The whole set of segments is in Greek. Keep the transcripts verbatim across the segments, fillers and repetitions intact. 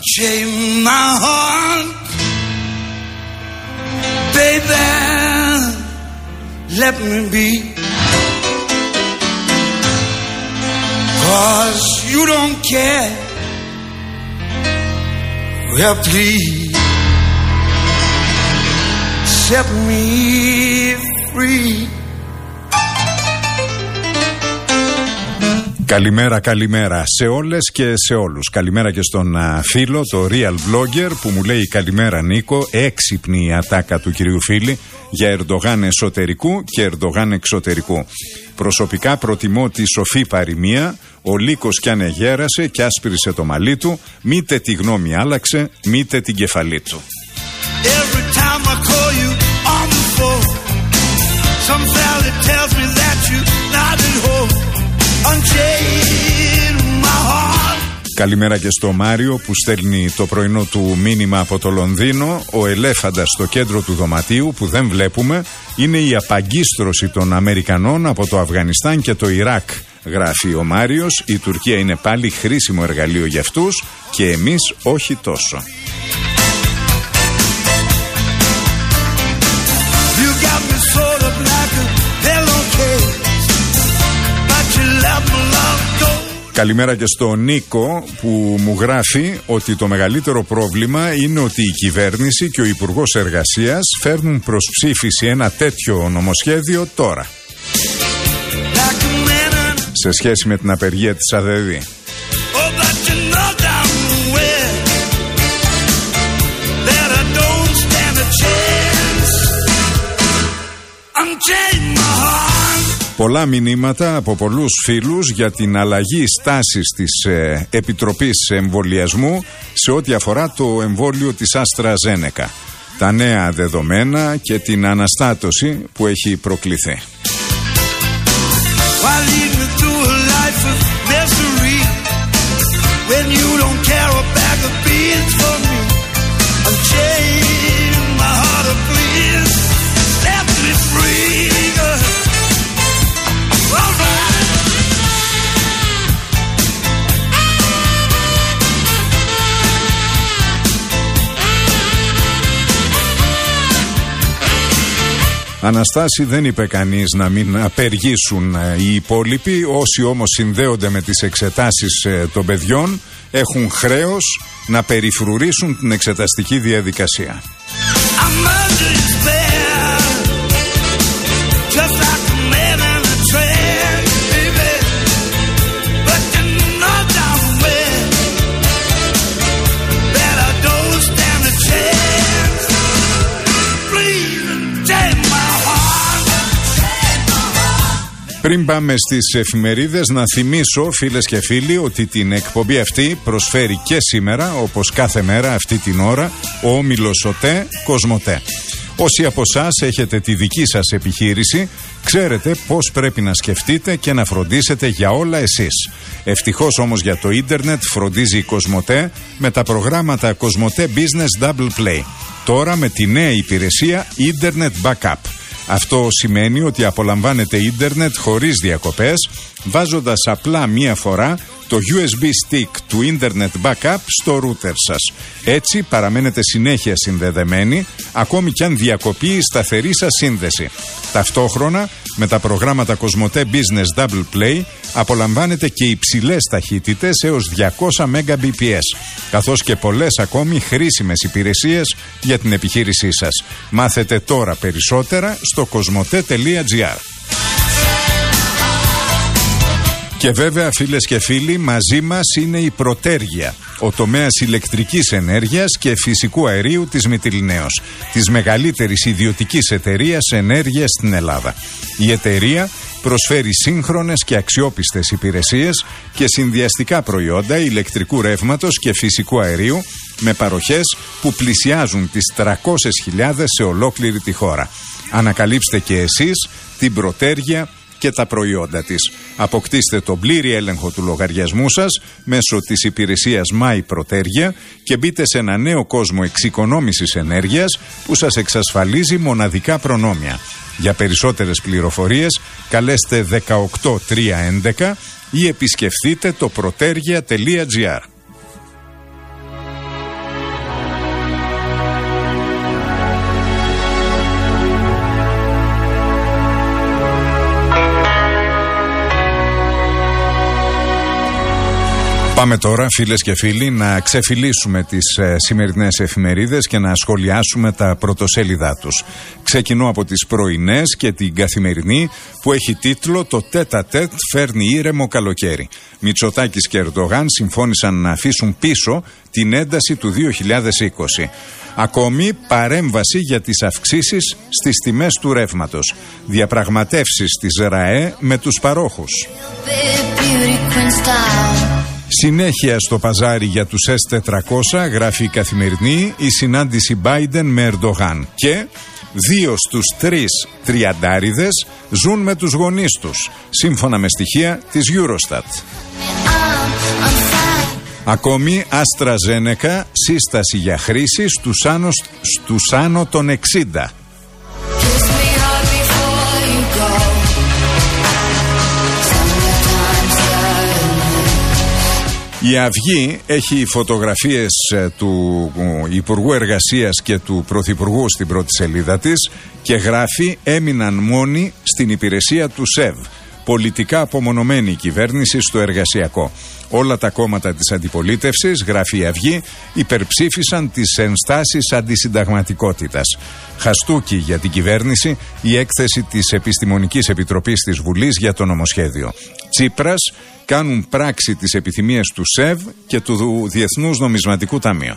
unchain my heart, baby, let me be, 'cause you don't care, well please set me free. Καλημέρα, καλημέρα σε όλες και σε όλους. Καλημέρα και στον α, φίλο, το Real Blogger, που μου λέει καλημέρα Νίκο. Έξυπνη η ατάκα του κυρίου Φίλη για Ερντογάν εσωτερικού και Ερντογάν εξωτερικού. Προσωπικά προτιμώ τη σοφή παροιμία, ο λύκος κι αν εγέρασε κι άσπρισε το μαλλί του, μήτε τη γνώμη άλλαξε, μήτε την κεφαλή του. Every time I call you on the phone, some valley tells me that you're not at home. Unchain my heart. Καλημέρα και στο Μάριο που στέλνει το πρωινό του μήνυμα από το Λονδίνο. Ο ελέφαντας στο κέντρο του δωματίου που δεν βλέπουμε είναι η απαγκίστρωση των Αμερικανών από το Αφγανιστάν και το Ιράκ, γράφει ο Μάριος. Η Τουρκία είναι πάλι χρήσιμο εργαλείο για αυτούς και εμείς όχι τόσο. Καλημέρα και στο Νίκο που μου γράφει ότι το μεγαλύτερο πρόβλημα είναι ότι η κυβέρνηση και ο Υπουργός Εργασίας φέρνουν προς ψήφιση ένα τέτοιο νομοσχέδιο τώρα, σε σχέση με την απεργία της ΑΔΕΔΗ. Πολλά μηνύματα από πολλούς φίλους για την αλλαγή στάσης της ε, Επιτροπής Εμβολιασμού σε ό,τι αφορά το εμβόλιο της AstraZeneca. Τα νέα δεδομένα και την αναστάτωση που έχει προκληθεί. Αναστάση, δεν είπε κανείς να μην απεργήσουν οι υπόλοιποι. Όσοι όμως συνδέονται με τις εξετάσεις των παιδιών έχουν χρέος να περιφρουρήσουν την εξεταστική διαδικασία. Πριν πάμε στις εφημερίδες, να θυμίσω φίλες και φίλοι ότι την εκπομπή αυτή προσφέρει και σήμερα, όπως κάθε μέρα αυτή την ώρα, ο όμιλος ΟΤΕ Κοσμοτέ. Όσοι από εσάς έχετε τη δική σας επιχείρηση, ξέρετε πώς πρέπει να σκεφτείτε και να φροντίσετε για όλα εσείς. Ευτυχώς όμως για το ίντερνετ φροντίζει η Κοσμοτέ με τα προγράμματα Κοσμοτέ Business Double Play. Τώρα με τη νέα υπηρεσία Internet Backup. Αυτό σημαίνει ότι απολαμβάνετε ίντερνετ χωρίς διακοπές, βάζοντας απλά μία φορά το γιου ες μπι stick του Internet Backup στο router σας. Έτσι παραμένετε συνέχεια συνδεδεμένοι, ακόμη κι αν διακοπεί η σταθερή σας σύνδεση. Ταυτόχρονα, με τα προγράμματα Κοσμοτέ Business Double Play, απολαμβάνετε και υψηλές ταχύτητες έως διακόσια μέγαμπιτ περ σέκοντ, καθώς και πολλές ακόμη χρήσιμες υπηρεσίες για την επιχείρησή σας. Μάθετε τώρα περισσότερα στο κοσμοτέ τελεία τζι άρ. Και βέβαια, φίλες και φίλοι, μαζί μας είναι η Πρωτέργεια, ο τομέας ηλεκτρικής ενέργειας και φυσικού αερίου της Μυτιληναίος, της μεγαλύτερης ιδιωτικής εταιρείας ενέργειας στην Ελλάδα. Η εταιρεία προσφέρει σύγχρονες και αξιόπιστες υπηρεσίες και συνδυαστικά προϊόντα ηλεκτρικού ρεύματος και φυσικού αερίου με παροχές που πλησιάζουν τις τριακόσιες χιλιάδες σε ολόκληρη τη χώρα. Ανακαλύψτε και εσείς την Πρωτέργεια και τα προϊόντα της. Αποκτήστε τον πλήρη έλεγχο του λογαριασμού σας μέσω της υπηρεσίας My Πρωτέργεια και μπείτε σε ένα νέο κόσμο εξοικονόμησης ενέργειας που σας εξασφαλίζει μοναδικά προνόμια. Για περισσότερες πληροφορίες καλέστε δεκαοκτώ τριακόσια έντεκα ή επισκεφθείτε το πρωτέργεια τελεία τζι άρ. Πάμε τώρα, φίλες και φίλοι, να ξεφυλίσουμε τις ε, σημερινές εφημερίδες και να σχολιάσουμε τα πρωτοσέλιδά τους. Ξεκινώ από τις πρωινές και την Καθημερινή, που έχει τίτλο «Το τέτα-τέτ φέρνει ήρεμο καλοκαίρι». Μητσοτάκης και Ερντογάν συμφώνησαν να αφήσουν πίσω την ένταση του δύο χιλιάδες είκοσι. Ακόμη παρέμβαση για τις αυξήσεις στις τιμές του ρεύματος. Διαπραγματεύσεις της ΡΑΕ με τους παρόχους. Συνέχεια στο παζάρι για τους ες τετρακόσια, γράφει η Καθημερινή, η συνάντηση Biden με Ερντογάν. Και δύο στους τρεις τριαντάριδες ζουν με τους γονείς τους, σύμφωνα με στοιχεία της Eurostat. Ακόμη, AstraZeneca, σύσταση για χρήση στους άνω, στους άνω των εξήντα. Η Αυγή έχει φωτογραφίες του Υπουργού Εργασίας και του Πρωθυπουργού στην πρώτη σελίδα της και γράφει «Έμειναν μόνοι στην υπηρεσία του ΣΕΒ». Πολιτικά απομονωμένη η κυβέρνηση στο εργασιακό. Όλα τα κόμματα της αντιπολίτευσης, γράφει η Αυγή, υπερψήφισαν τις ενστάσεις αντισυνταγματικότητας. Χαστούκι για την κυβέρνηση η έκθεση της Επιστημονικής Επιτροπής της Βουλής για το νομοσχέδιο. Τσίπρας, κάνουν πράξη τις επιθυμίες του ΣΕΒ και του Διεθνούς Νομισματικού Ταμείου.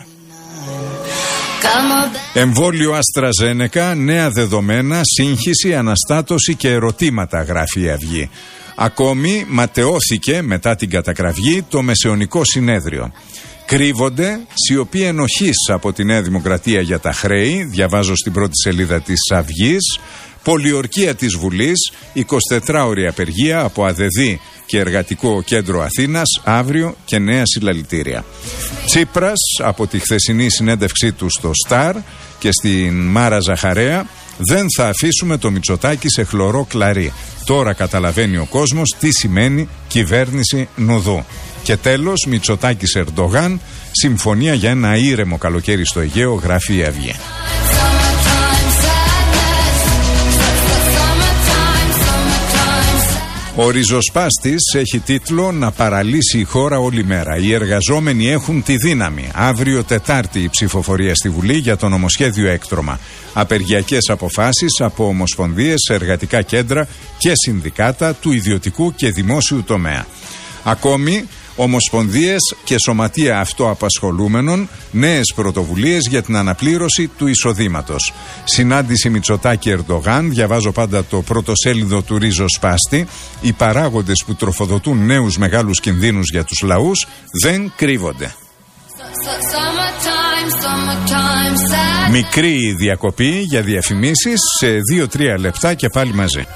Εμβόλιο AstraZeneca, νέα δεδομένα, σύγχυση, αναστάτωση και ερωτήματα, γράφει η Αυγή. Ακόμη ματαιώθηκε μετά την κατακραυγή το Μεσαιωνικό Συνέδριο. Κρύβονται σιωπή ενοχής από τη Νέα Δημοκρατία για τα χρέη, διαβάζω στην πρώτη σελίδα της Αυγής. Πολιορκία της Βουλής, εικοσιτετράωρη απεργία από ΑΔΕΔΗ και Εργατικό Κέντρο Αθήνας αύριο και νέα συλλαλητήρια. Τσίπρας από τη χθεσινή συνέντευξή του στο Σταρ και στην Μάρα Ζαχαρέα, δεν θα αφήσουμε το Μητσοτάκη σε χλωρό κλαρί. Τώρα καταλαβαίνει ο κόσμος τι σημαίνει κυβέρνηση νουδού. Και τέλος, Μητσοτάκης Ερντογάν, συμφωνία για ένα ήρεμο καλοκαίρι στο Αιγαίο, γράφει η Αυγή. Ο ριζοσπάστης έχει τίτλο «Να παραλύσει η χώρα όλη μέρα. Οι εργαζόμενοι έχουν τη δύναμη». Αύριο Τετάρτη η ψηφοφορία στη Βουλή για το νομοσχέδιο έκτρωμα. Απεργιακές αποφάσεις από ομοσπονδίες, εργατικά κέντρα και συνδικάτα του ιδιωτικού και δημόσιου τομέα. Ακόμη, ομοσπονδίες και σωματεία αυτοαπασχολούμενων, νέες πρωτοβουλίες για την αναπλήρωση του εισοδήματος. Συνάντηση Μητσοτάκη Ερντογάν, διαβάζω πάντα το πρωτοσέλιδο του ριζοσπάστη. Οι παράγοντες που τροφοδοτούν νέους μεγάλους κινδύνους για τους λαούς δεν κρύβονται. Μικρή διακοπή για διαφημίσεις σε δύο τρία λεπτά και πάλι μαζί.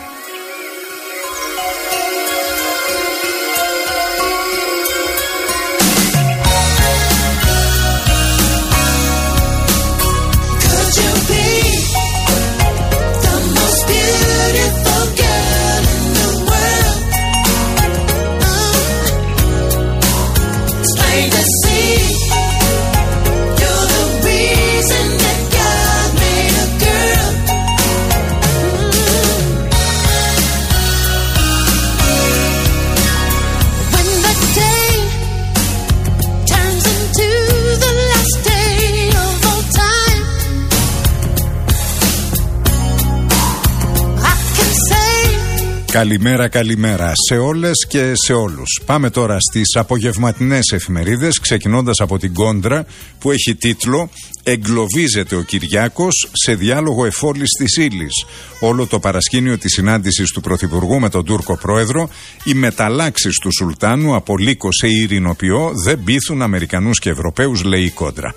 Καλημέρα, καλημέρα σε όλες και σε όλους. Πάμε τώρα στις απογευματινές εφημερίδες, ξεκινώντας από την Κόντρα που έχει τίτλο «Εγκλωβίζεται ο Κυριάκος σε διάλογο εφόλης της ύλης». Όλο το παρασκήνιο της συνάντησης του Πρωθυπουργού με τον Τούρκο Πρόεδρο, οι μεταλλάξεις του Σουλτάνου από λύκο σε ειρηνοποιό δεν πείθουν Αμερικανούς και Ευρωπαίους, λέει η Κόντρα.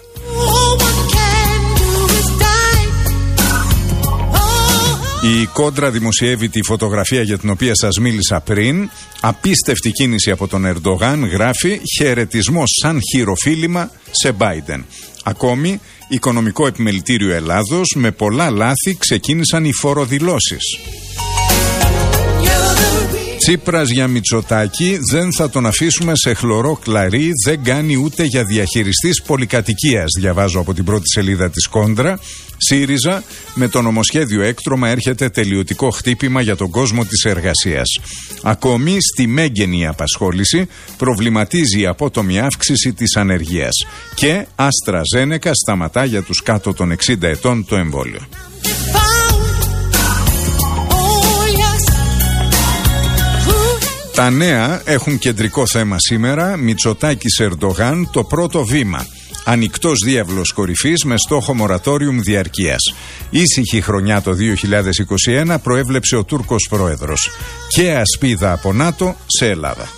Η Κόντρα δημοσιεύει τη φωτογραφία για την οποία σας μίλησα πριν. Απίστευτη κίνηση από τον Ερντογάν, γράφει, χαιρετισμός σαν χειροφύλημα σε Biden. Ακόμη, Οικονομικό Επιμελητήριο Ελλάδος, με πολλά λάθη ξεκίνησαν οι φοροδηλώσεις. Τσίπρας για Μητσοτάκη, δεν θα τον αφήσουμε σε χλωρό κλαρί, δεν κάνει ούτε για διαχειριστής πολυκατοικίας, διαβάζω από την πρώτη σελίδα της Κόντρα. ΣΥΡΙΖΑ, με το νομοσχέδιο έκτρωμα έρχεται τελειωτικό χτύπημα για τον κόσμο της εργασίας. Ακόμη στη μέγενη απασχόληση προβληματίζει η απότομη αύξηση της ανεργίας. Και AstraZeneca σταματά για τους κάτω των εξήντα ετών το εμβόλιο. Τα νέα έχουν κεντρικό θέμα σήμερα. Μητσοτάκης Ερντογάν, το πρώτο βήμα. Ανοιχτός διάβλος κορυφής με στόχο μορατόριουμ διαρκείας. Ήσυχη χρονιά το δύο χιλιάδες είκοσι ένα προέβλεψε ο Τούρκος πρόεδρος. Και ασπίδα από ΝΑΤΟ σε Ελλάδα.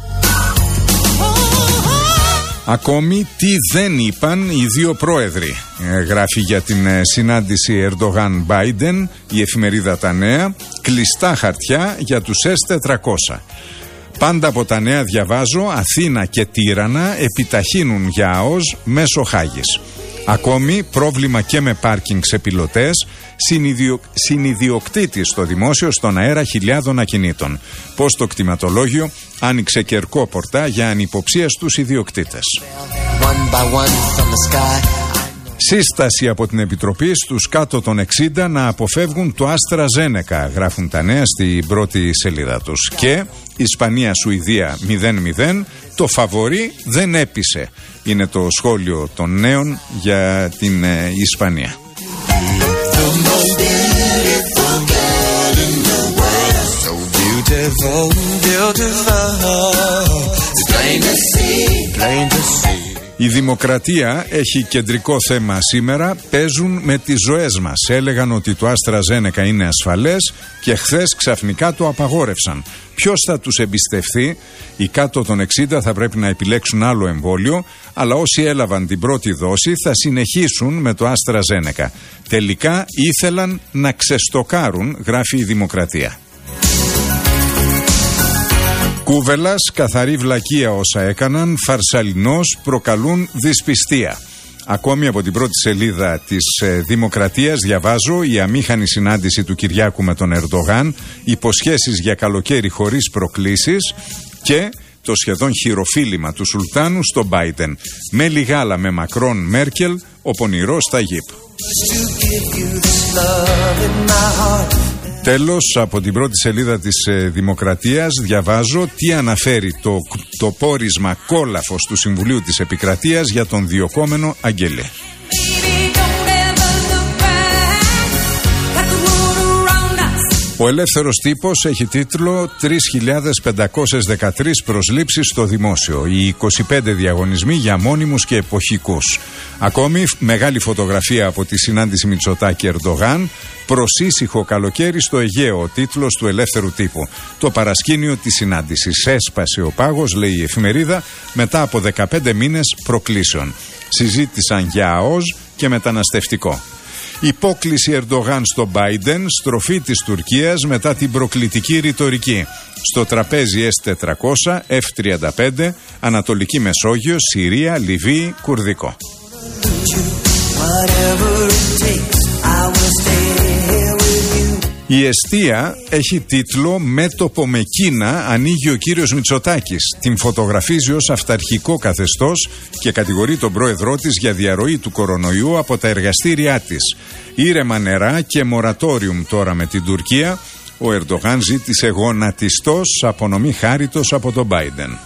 Ακόμη τι δεν είπαν οι δύο πρόεδροι, ε, γράφει για την ε, συνάντηση Ερντογάν-Μπάιντεν η εφημερίδα Τα Νέα. Κλειστά χαρτιά για τους ες τετρακόσια. Πάντα από τα νέα διαβάζω, Αθήνα και Τύρανα επιταχύνουν για ΑΟΣ μέσω Χάγης. Ακόμη πρόβλημα και με πάρκινγκ σε πιλωτές, συνειδιο... συνιδιοκτήτης στο δημόσιο στον αέρα χιλιάδων ακινήτων. Πώς το κτηματολόγιο άνοιξε κερκόπορτα για ανυποψία στους ιδιοκτήτες. Σύσταση από την Επιτροπή στους κάτω των εξήντα να αποφεύγουν το AstraZeneca, γράφουν τα νέα στην πρώτη σελίδα τους. Και Ισπανία-Σουηδία μηδέν μηδέν, το φαβορί δεν έπεισε. Είναι το σχόλιο των νέων για την ε, Ισπανία. Η Δημοκρατία έχει κεντρικό θέμα σήμερα. Παίζουν με τις ζωές μας. Έλεγαν ότι το AstraZeneca είναι ασφαλές και χθες ξαφνικά το απαγόρευσαν. Ποιος θα τους εμπιστευτεί? Οι κάτω των εξήντα θα πρέπει να επιλέξουν άλλο εμβόλιο, αλλά όσοι έλαβαν την πρώτη δόση θα συνεχίσουν με το AstraZeneca. Τελικά ήθελαν να ξεστοκάρουν, γράφει η Δημοκρατία. Κούβελας, καθαρή βλακεία όσα έκαναν, φαρσαλινός, προκαλούν δυσπιστία. Ακόμη από την πρώτη σελίδα της ε, Δημοκρατίας διαβάζω η αμήχανη συνάντηση του Κυριάκου με τον Ερντογάν, υποσχέσεις για καλοκαίρι χωρίς προκλήσεις και το σχεδόν χειροφύλημα του Σουλτάνου στο Μπάιντεν. Με λιγάλα με Μακρόν Μέρκελ, ο πονηρός Ταγίπ. Τέλος, από την πρώτη σελίδα της ε, Δημοκρατίας διαβάζω τι αναφέρει το, το πόρισμα κόλαφος του Συμβουλίου της Επικρατείας για τον διοκόμενο Αγγελέ. Ο Ελεύθερος Τύπος έχει τίτλο τρεις χιλιάδες πεντακόσιες δεκατρείς προσλήψεις στο δημόσιο. Οι είκοσι πέντε διαγωνισμοί για μόνιμους και εποχικούς. Ακόμη μεγάλη φωτογραφία από τη συνάντηση Μητσοτάκη Ερντογάν. Προς ήσυχο καλοκαίρι στο Αιγαίο, ο τίτλος του Ελεύθερου Τύπου. Το παρασκήνιο της συνάντησης. Έσπασε ο πάγος, λέει η εφημερίδα, μετά από δεκαπέντε μήνες προκλήσεων. Συζήτησαν για ΑΟΣ και μεταναστευτικό. Υπόκληση Ερντογάν στο Μπάιντεν, στροφή της Τουρκίας μετά την προκλητική ρητορική. Στο τραπέζι ες τετρακόσια, εφ τριάντα πέντε, Ανατολική Μεσόγειο, Συρία, Λιβύη, Κουρδικό. Η εστία έχει τίτλο «Μέτωπο με Κίνα ανοίγει ο κύριος Μητσοτάκης». Την φωτογραφίζει ως αυταρχικό καθεστώς και κατηγορεί τον πρόεδρό της για διαρροή του κορονοϊού από τα εργαστήριά της. Ήρεμα νερά και μορατόριουμ τώρα με την Τουρκία. Ο Ερντογάν ζήτησε γονατιστός απονομή χάριτος από τον Μπάιντεν.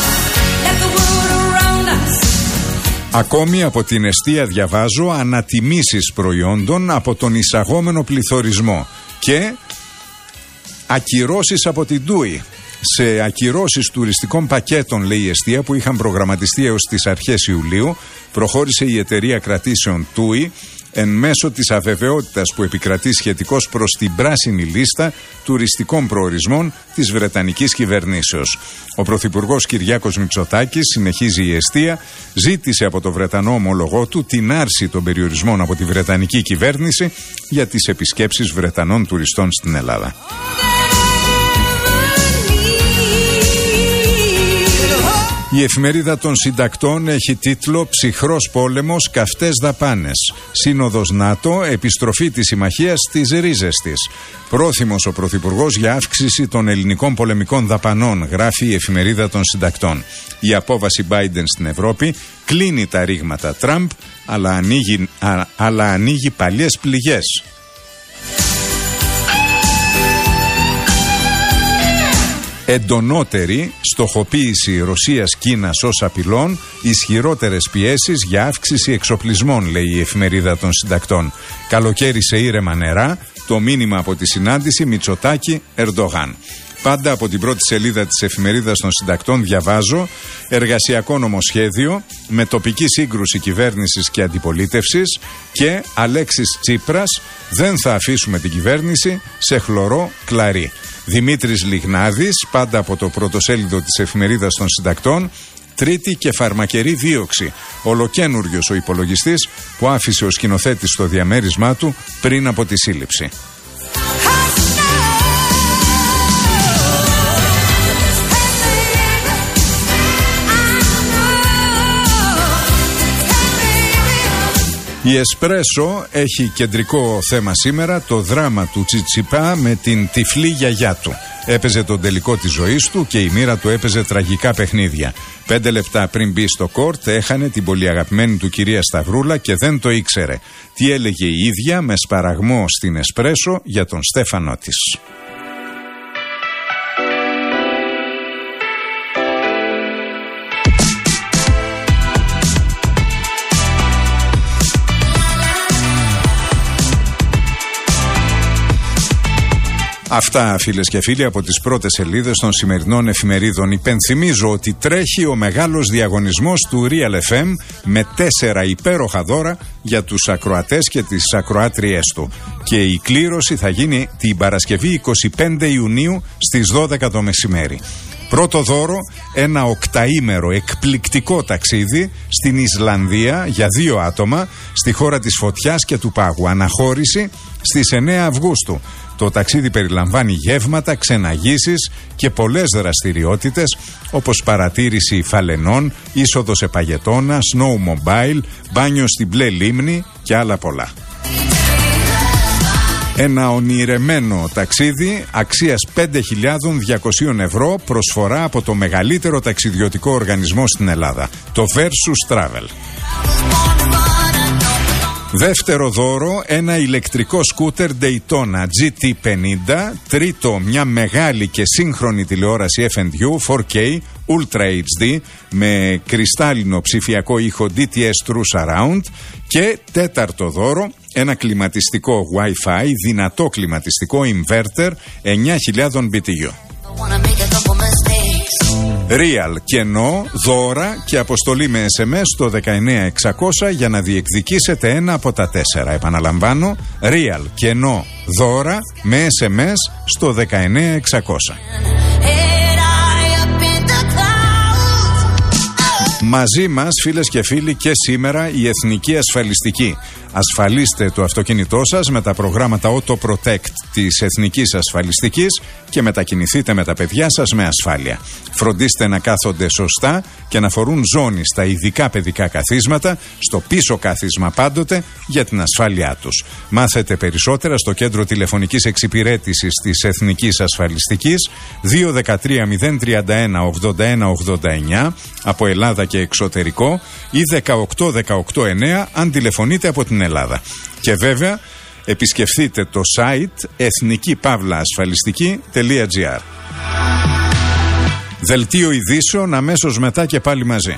Ακόμη από την εστία διαβάζω ανατιμήσεις προϊόντων από τον εισαγόμενο πληθωρισμό και ακυρώσεις από την Τούι. Σε ακυρώσεις τουριστικών πακέτων, λέει η εστία, που είχαν προγραμματιστεί έως τις αρχές Ιουλίου, προχώρησε η εταιρεία κρατήσεων Τούι εν μέσω της αβεβαιότητας που επικρατεί σχετικώς προς την πράσινη λίστα τουριστικών προορισμών της Βρετανικής κυβερνήσεως. Ο Πρωθυπουργός Κυριάκος Μητσοτάκης, συνεχίζει η εστία, ζήτησε από το Βρετανό ομολογό του την άρση των περιορισμών από τη Βρετανική κυβέρνηση για τις επισκέψεις Βρετανών τουριστών στην Ελλάδα. Η εφημερίδα των συντακτών έχει τίτλο «Ψυχρός πόλεμος, καυτές δαπάνες. Σύνοδος ΝΑΤΟ, επιστροφή της συμμαχίας στις ρίζες της. Πρόθυμος ο Πρωθυπουργός για αύξηση των ελληνικών πολεμικών δαπανών», γράφει η εφημερίδα των συντακτών. Η απόβαση Biden στην Ευρώπη κλείνει τα ρήγματα Τραμπ, αλλά ανοίγει, α, αλλά ανοίγει παλιές πληγές. Εντονότερη στοχοποίηση Ρωσίας-Κίνας ως απειλών, ισχυρότερες πιέσεις για αύξηση εξοπλισμών, λέει η εφημερίδα των συντακτών. Καλοκαίρι σε ήρεμα νερά, το μήνυμα από τη συνάντηση Μητσοτάκη-Ερντογάν. Πάντα από την πρώτη σελίδα της εφημερίδας των συντακτών διαβάζω εργασιακό νομοσχέδιο με τοπική σύγκρουση κυβέρνησης και αντιπολίτευσης και Αλέξης Τσίπρας, δεν θα αφήσουμε την κυβέρνηση σε χλωρό κλαρί. Δημήτρης Λιγνάδης, πάντα από το πρωτοσέλιδο της εφημερίδας των συντακτών, τρίτη και φαρμακερή δίωξη. Ολοκένουργιος ο υπολογιστής που άφησε ο σκηνοθέτης στο διαμέρισμά του πριν από τη σύλληψη. Η Εσπρέσο έχει κεντρικό θέμα σήμερα το δράμα του Τσιτσιπά με την τυφλή γιαγιά του. Έπαιζε τον τελικό της ζωής του και η μοίρα του έπαιζε τραγικά παιχνίδια. Πέντε λεπτά πριν μπει στο κόρτ έχανε την πολύ αγαπημένη του κυρία Σταυρούλα και δεν το ήξερε. Τι έλεγε η ίδια με σπαραγμό στην Εσπρέσο για τον Στέφανό της. Αυτά, φίλες και φίλοι, από τις πρώτες σελίδες των σημερινών εφημερίδων. Υπενθυμίζω ότι τρέχει ο μεγάλος διαγωνισμός του Real εφ εμ με τέσσερα υπέροχα δώρα για τους ακροατές και τις ακροάτριές του. Και η κλήρωση θα γίνει την Παρασκευή εικοστή πέμπτη Ιουνίου στις δώδεκα το μεσημέρι. Πρώτο δώρο, ένα οκταήμερο εκπληκτικό ταξίδι στην Ισλανδία για δύο άτομα στη χώρα της φωτιάς και του πάγου. Αναχώρηση στις εννέα Αυγούστου. Το ταξίδι περιλαμβάνει γεύματα, ξεναγήσεις και πολλές δραστηριότητες όπως παρατήρηση φαλενών, είσοδο σε παγετώνα, snowmobile, μπάνιο στην μπλε λίμνη και άλλα πολλά. Ένα ονειρεμένο ταξίδι αξίας πέντε χιλιάδες διακόσια ευρώ, προσφορά από το μεγαλύτερο ταξιδιωτικό οργανισμό στην Ελλάδα, το Versus Travel. Δεύτερο δώρο, ένα ηλεκτρικό σκούτερ Daytona τζι τι πενήντα. Τρίτο, μια μεγάλη και σύγχρονη τηλεόραση εφ εντ γιου φορ κέι Ultra έιτς ντι με κρυστάλλινο ψηφιακό ήχο ντι τι ες True Surround. Και τέταρτο δώρο, ένα κλιματιστικό Wi-Fi, δυνατό κλιματιστικό inverter εννιά χιλιάδες μπι τι γιου. Real, κενό, δώρα και αποστολή με ες εμ ες στο δεκαεννέα εξακόσια για να διεκδικήσετε ένα από τα τέσσερα. Επαναλαμβάνω, Real, κενό, δώρα με ες εμ ες στο δεκαεννέα εξακόσια. Μαζί μας, φίλες και φίλοι, και σήμερα η Εθνική Ασφαλιστική. Ασφαλίστε το αυτοκίνητό σας με τα προγράμματα Auto Protect της Εθνικής Ασφαλιστικής και μετακινηθείτε με τα παιδιά σας με ασφάλεια. Φροντίστε να κάθονται σωστά και να φορούν ζώνη στα ειδικά παιδικά καθίσματα, στο πίσω κάθισμα πάντοτε, για την ασφάλειά τους. Μάθετε περισσότερα στο κέντρο τηλεφωνικής εξυπηρέτησης της Εθνικής Ασφαλιστικής δύο ένα τρία μηδέν τρία ένα ογδόντα ένα ογδόντα εννέα από Ελλάδα και εξωτερικό ή δεκαοκτώ δεκαοκτώ εννέα αν τηλεφωνείτε από την Ελλάδα. Και βέβαια επισκεφθείτε το site εθνική παύλα ασφαλιστική τελεία τζι άρ. Δελτίο ειδήσεων αμέσως μετά και πάλι μαζί.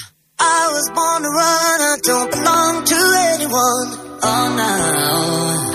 I was born to run, I don't belong to anyone. Oh no.